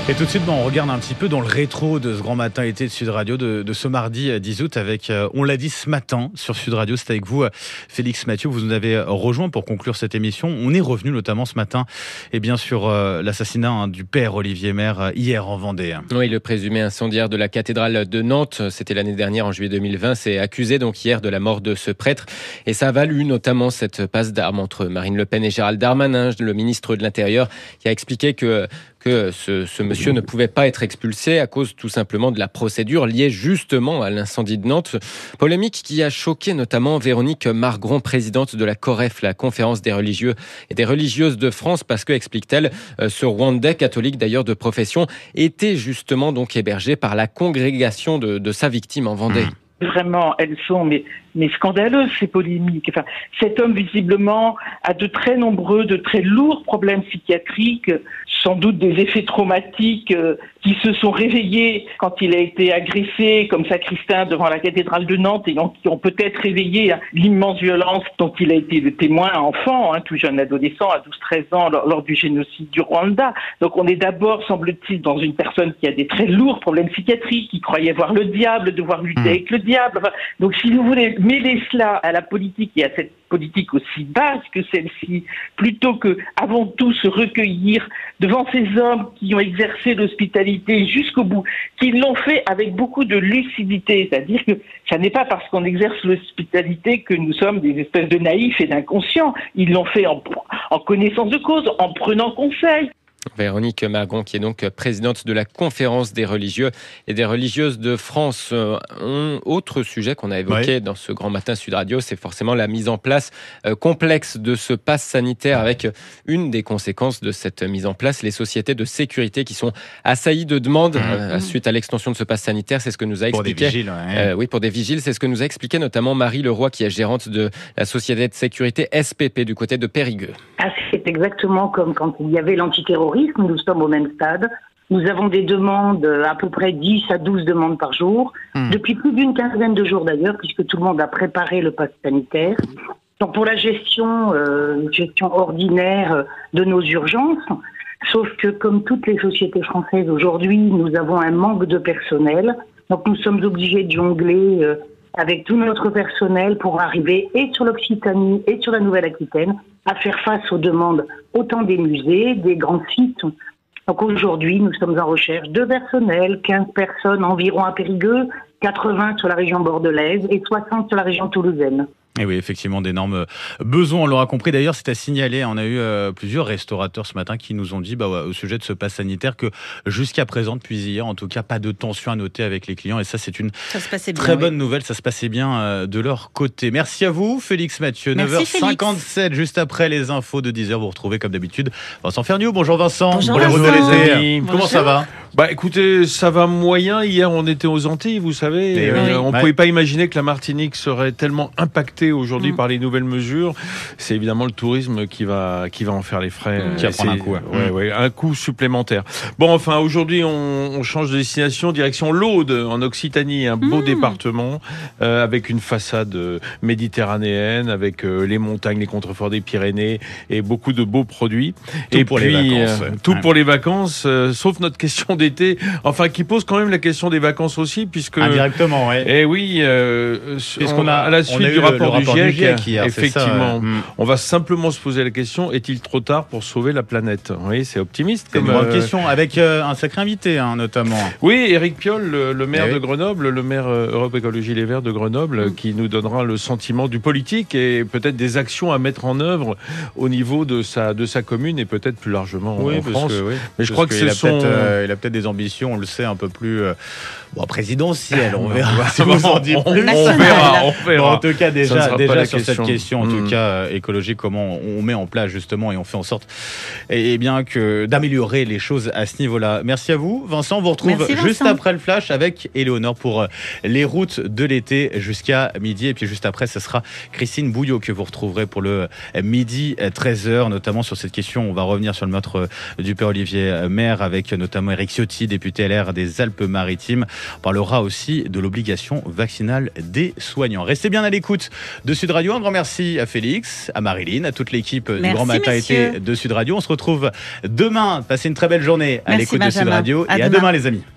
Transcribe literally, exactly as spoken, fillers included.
Et tout de suite, bon, on regarde un petit peu dans le rétro de ce grand matin été de Sud Radio de, de ce mardi dix août avec, euh, on l'a dit ce matin sur Sud Radio, c'est avec vous, Félix Mathieu, vous nous avez rejoint pour conclure cette émission. On est revenu notamment ce matin et bien sûr euh, l'assassinat hein, du père Olivier Maire hier en Vendée. Oui, le présumé incendiaire de la cathédrale de Nantes, c'était l'année dernière en juillet deux mille vingt, s'est accusé donc hier de la mort de ce prêtre et ça a valu notamment cette passe d'armes entre Marine Le Pen et Gérald Darmanin, le ministre de l'Intérieur, qui a expliqué que que ce, ce monsieur ne pouvait pas être expulsé à cause tout simplement de la procédure liée justement à l'incendie de Nantes. Polémique qui a choqué notamment Véronique Margron, présidente de la COREF, la Conférence des religieux et des religieuses de France, parce que, explique-t-elle, ce Rwandais catholique d'ailleurs de profession était justement donc hébergé par la congrégation de, de sa victime en Vendée. Mmh. Vraiment, elles sont mais, mais scandaleuses, ces polémiques. Enfin, cet homme, visiblement, a de très nombreux, de très lourds problèmes psychiatriques, sans doute des effets traumatiques euh, qui se sont réveillés quand il a été agressé comme sacristain devant la cathédrale de Nantes et qui ont peut-être réveillé hein, l'immense violence dont il a été le témoin enfant, hein, tout jeune adolescent à douze treize ans lors, lors du génocide du Rwanda. Donc on est d'abord, semble-t-il, dans une personne qui a des très lourds problèmes psychiatriques, qui croyait voir le diable, devoir lutter mmh. avec le diable. Enfin, donc si vous voulez mêler cela à la politique et à cette politique aussi basse que celle-ci, plutôt que, avant tout, se recueillir devant ces hommes qui ont exercé l'hospitalité jusqu'au bout, qui l'ont fait avec beaucoup de lucidité, c'est-à-dire que ça n'est pas parce qu'on exerce l'hospitalité que nous sommes des espèces de naïfs et d'inconscients. Ils l'ont fait en, en connaissance de cause, en prenant conseil. Véronique Margron, qui est donc présidente de la Conférence des religieux et des religieuses de France. Un autre sujet qu'on a évoqué oui. dans ce grand matin Sud Radio, c'est forcément la mise en place complexe de ce pass sanitaire, avec une des conséquences de cette mise en place, les sociétés de sécurité qui sont assaillies de demandes mmh. suite à l'extension de ce pass sanitaire. C'est ce que nous a expliqué. Pour des vigiles, ouais. euh, oui, pour des vigiles. C'est ce que nous a expliqué notamment Marie Leroy, qui est gérante de la société de sécurité S P P du côté de Périgueux. Ah, c'est exactement comme quand il y avait l'antiterrorisme. Nous sommes au même stade. Nous avons des demandes, à peu près dix à douze demandes par jour, mmh. depuis plus d'une quinzaine de jours d'ailleurs, puisque tout le monde a préparé le pass sanitaire. Donc pour la gestion, euh, gestion ordinaire de nos urgences, sauf que comme toutes les sociétés françaises aujourd'hui, nous avons un manque de personnel. Donc nous sommes obligés de jongler euh, avec tout notre personnel pour arriver et sur l'Occitanie et sur la Nouvelle-Aquitaine à faire face aux demandes autant des musées, des grands sites. Donc aujourd'hui, nous sommes en recherche de personnel, quinze personnes environ à Périgueux, quatre-vingts sur la région bordelaise et soixante sur la région toulousaine. Et oui, effectivement, d'énormes besoins, on l'aura compris. D'ailleurs, c'est à signaler, on a eu euh, plusieurs restaurateurs ce matin qui nous ont dit, bah, ouais, au sujet de ce pass sanitaire, que jusqu'à présent, depuis hier, en tout cas, pas de tension à noter avec les clients. Et ça, c'est une très bien, bonne oui. nouvelle. Ça se passait bien euh, de leur côté. Merci à vous, Félix Mathieu. Merci, neuf heures cinquante-sept, Félix. Juste après les infos de dix heures, vous retrouvez comme d'habitude Vincent Ferniaud. Bonjour Vincent. Bonjour, Bonjour Vincent. les amis. Bonjour. Comment ça va? Bah écoutez, ça va moyen. Hier, on était aux Antilles, vous savez. Euh, oui. On ne ouais. pouvait pas imaginer que la Martinique serait tellement impactée aujourd'hui mmh. par les nouvelles mesures. C'est évidemment le tourisme qui va qui va en faire les frais. Mmh. Qui va prendre un coup. Ouais, mmh. ouais, un coup supplémentaire. Bon, enfin, aujourd'hui, on, on change de destination, direction l'Aude, en Occitanie, un beau mmh. département euh, avec une façade méditerranéenne, avec euh, les montagnes, les contreforts des Pyrénées et beaucoup de beaux produits. Tout et pour puis, les vacances. Euh, tout ouais. pour les vacances, euh, sauf notre question d'été, enfin qui pose quand même la question des vacances aussi, puisque indirectement, ouais. Et oui, euh, on a à la suite du rapport, du, rapport du GIEC, du GIEC hier, effectivement, ça, ouais. on va simplement se poser la question: est-il trop tard pour sauver la planète? Oui, c'est optimiste. C'est une grande euh... question, avec euh, un sacré invité, hein, notamment. Oui, Éric Piolle, le, le maire oui. de Grenoble, le maire euh, Europe Écologie Les Verts de Grenoble, mmh. qui nous donnera le sentiment du politique et peut-être des actions à mettre en œuvre au niveau de sa de sa commune et peut-être plus largement oui, en France. Que, oui. Mais je crois que c'est son. Euh, il a peut-être des ambitions, on le sait, un peu plus euh, bon, présidentielles. On verra. Si vous en dites plus, on, on verra. On verra. Bon, en tout cas, déjà, déjà sur question. cette question, en mmh. tout cas euh, écologique, comment on met en place justement et on fait en sorte, et, et bien que d'améliorer les choses à ce niveau-là. Merci à vous, Vincent. On vous retrouve Merci, juste Vincent. après le flash avec Éléonore pour les routes de l'été jusqu'à midi. Et puis juste après, ce sera Christine Bouillot que vous retrouverez pour le midi treize heures, notamment sur cette question. On va revenir sur le meurtre du père Olivier Maire avec notamment Éric Ciotti, député L R des Alpes-Maritimes. On parlera aussi de l'obligation vaccinale des soignants. Restez bien à l'écoute de Sud Radio. Un grand merci à Félix, à Marilyn, à toute l'équipe Merci, du Grand Matin messieurs. Été de Sud Radio. On se retrouve demain. Passez une très belle journée à Merci, l'écoute de Sud Benjamin. Radio. À et à demain. demain, les amis.